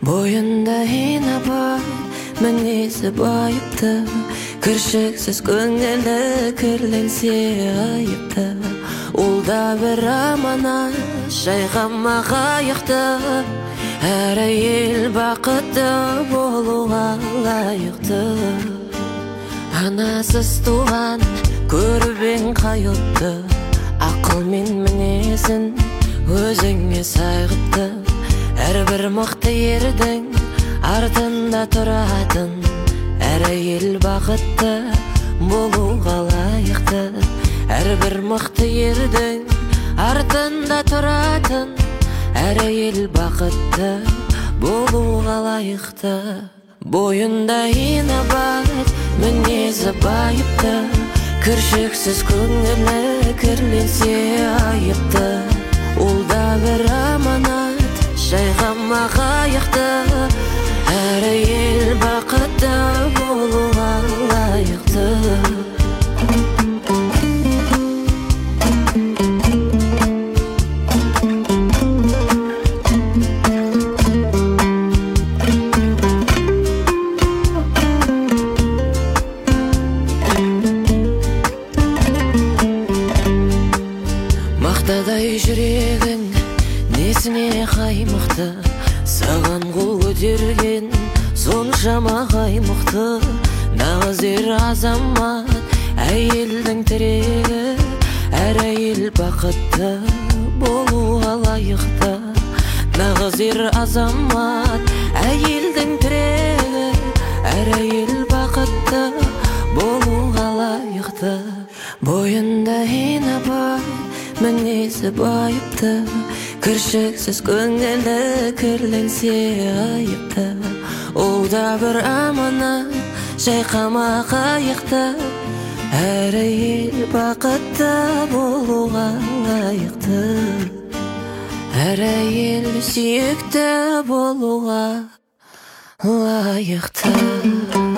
Бойында ина бар, мінезі байыпты, кіршіксіз көңілі кірленсе айыпты. Ол да бір аманат, жайғама қайықты, әр әйел бақытты болуға лайықты. Анасыз туған көріп ең қайылды, ақыл мен мінезін өзіңе сайғытты. Әрбір мықты ердің артында тұратын, әр әйел бақытты болуға лайықты. Әрбір мықты ердің артында тұратын, әр әйел бақытты болуға лайықты. Бойында инабат, мінезі байыпты, кіршіксіз көңілі кірленсе айыпты. Ол да бір аманат, жайғама қайықты, әр әйел бақытты болуға лайықты. Мақтадай жүрегің несіне қаймықты, саған қол көтерген соншама қаймықты. Нағыз ер азамат әйелдің тірегі, әр әйел бақытты болуға лайықты. Нағыз ер азамат әйелдің тірегі, әр әйел бақытты болуға лайықты. Бойында инабат, мінезі байыпты, кіршіксіз көңілі кірленсе айыпты. Ол да бір аманат, жайқама қайықты, әр әйел бақытты болуға лайықты. Әр әйел сүйікті болуға лайықты.